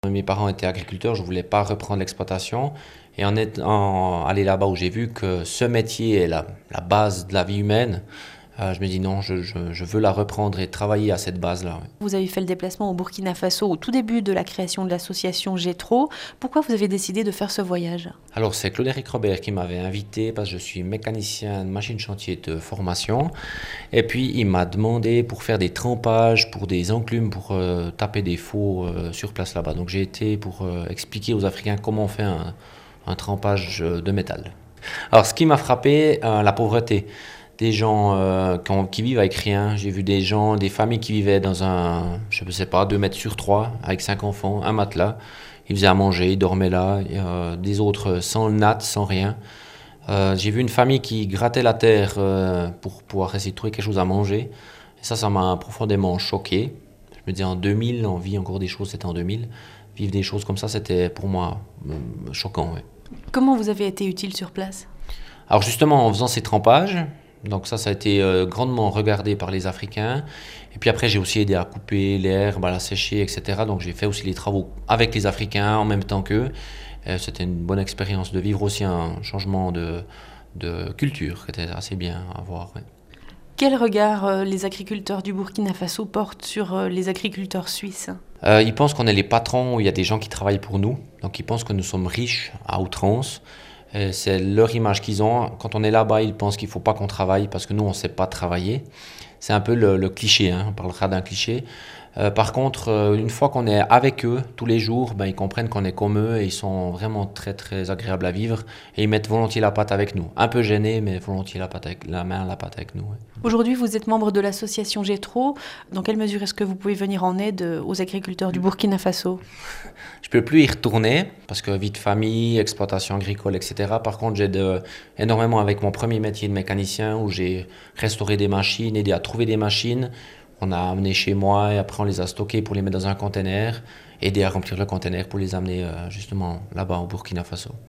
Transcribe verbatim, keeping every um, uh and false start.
Mes parents étaient agriculteurs, je ne voulais pas reprendre l'exploitation. Et en étant allé là-bas où j'ai vu que ce métier est la, la base de la vie humaine, euh, je me dis non, je, je- je veux la reprendre et travailler à cette base-là. Ouais. Vous avez fait le déplacement au Burkina Faso au tout début de la création de l'association Gétro. Pourquoi vous avez décidé de faire ce voyage? Alors c'est Claude-Éric Robert qui m'avait invité parce que je suis mécanicien de machine chantier de formation. Et puis il m'a demandé pour faire des trempages, pour des enclumes, pour euh, taper des faux euh, sur place là-bas. Donc j'ai été pour euh, expliquer aux Africains comment on fait un, un trempage euh, de métal. Alors ce qui m'a frappé, euh, la pauvreté. Des gens euh, qui, ont- qui vivent avec rien. J'ai vu des gens, des familles qui vivaient dans un, je ne sais pas, deux mètres sur trois, avec cinq enfants, un matelas. Ils faisaient à manger, ils dormaient là. Et, euh, des autres sans natte, sans rien. Euh, j'ai vu une famille qui grattait la terre euh, pour pouvoir essayer de trouver quelque chose à manger. Et ça, ça m'a profondément choqué. Je me dis en deux mille, on vit encore des choses, c'était en deux mille. Vivre des choses comme ça, c'était pour moi euh, choquant. Ouais. Comment vous avez été utile sur place? Alors justement, en faisant ces trempages, donc ça, ça a été euh, grandement regardé par les Africains. Et puis après, j'ai aussi aidé à couper l'herbe, à la sécher, et cetera. Donc j'ai fait aussi les travaux avec les Africains en même temps qu'eux. Euh, C'était une bonne expérience de vivre aussi un changement de, de culture qui était assez bien à voir. Ouais. Quel regard euh, les agriculteurs du Burkina Faso portent sur euh, les agriculteurs suisses? Euh, ils pensent qu'on est les patrons, il y a des gens qui travaillent pour nous. Donc ils pensent que nous sommes riches à outrance. Euh, C'est leur image qu'ils ont. Quand on est là-bas, ils pensent qu'il ne faut pas qu'on travaille parce que nous, on ne sait pas travailler. C'est un peu le, le cliché, hein, on parlera d'un cliché. Euh, par contre, euh, une fois qu'on est avec eux tous les jours, ben, ils comprennent qu'on est comme eux et ils sont vraiment très très agréables à vivre et ils mettent volontiers la pâte avec nous. Un peu gênés, mais volontiers la, pâte avec, la main à la pâte avec nous. Ouais. Aujourd'hui, vous êtes membre de l'association Gétro. Dans quelle mesure est-ce que vous pouvez venir en aide euh, aux agriculteurs du Burkina Faso? Je peux plus y retourner parce que vie de famille, exploitation agricole, et cetera. Par contre, j'aide euh, énormément avec mon premier métier de mécanicien où j'ai restauré des machines, aidé à trouver des machines. On a amené chez moi et après on les a stockées pour les mettre dans un conteneur, aidé à remplir le conteneur pour les amener euh, justement là-bas au Burkina Faso.